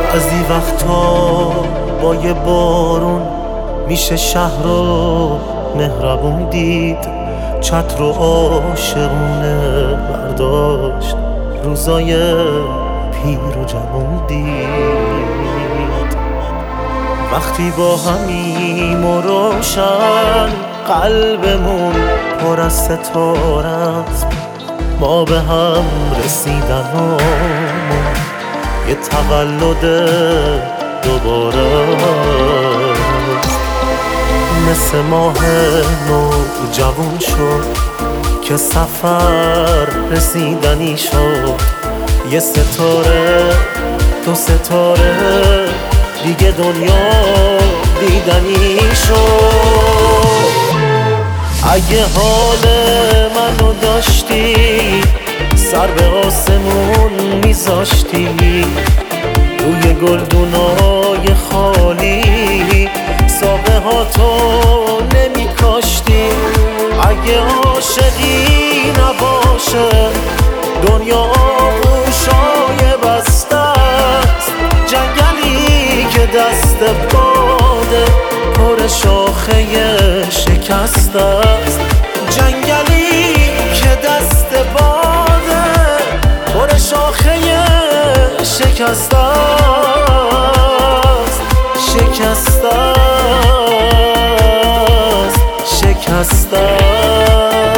بعضی وقتا با یه بارون میشه شهر رو مهربون دید، چتر و عاشقونه برداشت، روزای پیر و جوون دید. وقتی با همیم و روشن قلبمون پر از ستاره است، ما به هم رسیدنمون یه تولد دوباره است. مثل ماه نو جوون شد که سفر رسیدنی شد، یه ستاره دو ستاره دیگه دنیا دیدنی شد. اگه حال منو داشتی سر به آسمون میذاشتی، روی گلدونای خالی ساقه ها تو نمیکاشتی. اگه عاشقی نباشه دنیا آغوشای بسته است، جنگلی که دست باده پر شاخه شکست است، جنگلی که دست باده پر شاخه شکست است، شکست است، شکست است.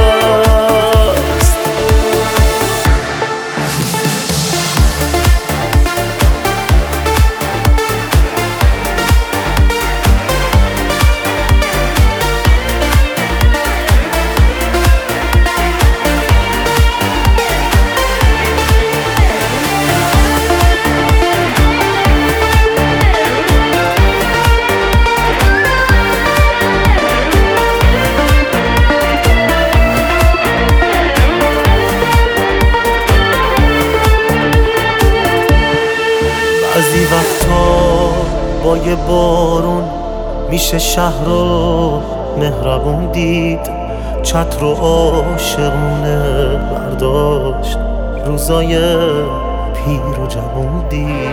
بعضی وقتا با یه بارون میشه شهر رو مهربون دید، چتر و عاشقونه برداشت، روزای پیر و جوون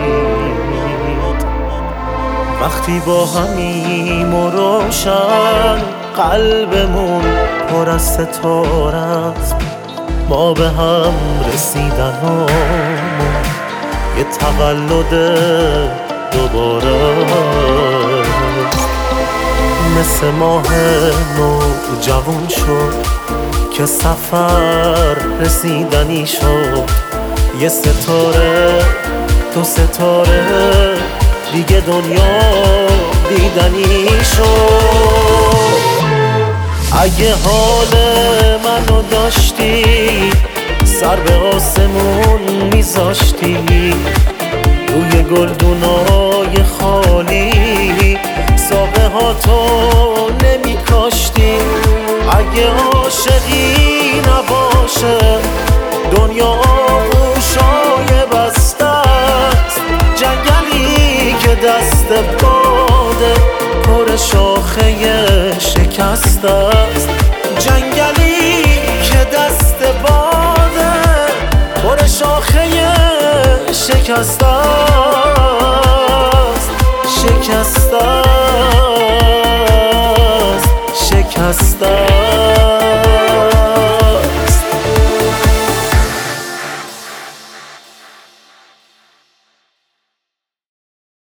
دید. وقتی با همیم و روشن قلبمون پر از ستاره است، ما به هم رسیدنمون یه تولد دوباره است. مثل ماه نو جوون شد که سفر رسیدنی شد، یه ستاره دو ستاره دیگه دنیا دیدنی شد. اگه حال منو داشتی سر به آسمون میذاشتی، روی گلدونای خالی ساقه ها تو نمیکاشتی. اگه عاشقی نباشه دنیا آغوشای بسته است، جنگلی که دست باده پر شاخه شکست است، جنگلی که دست باده پر شاخه شکست است.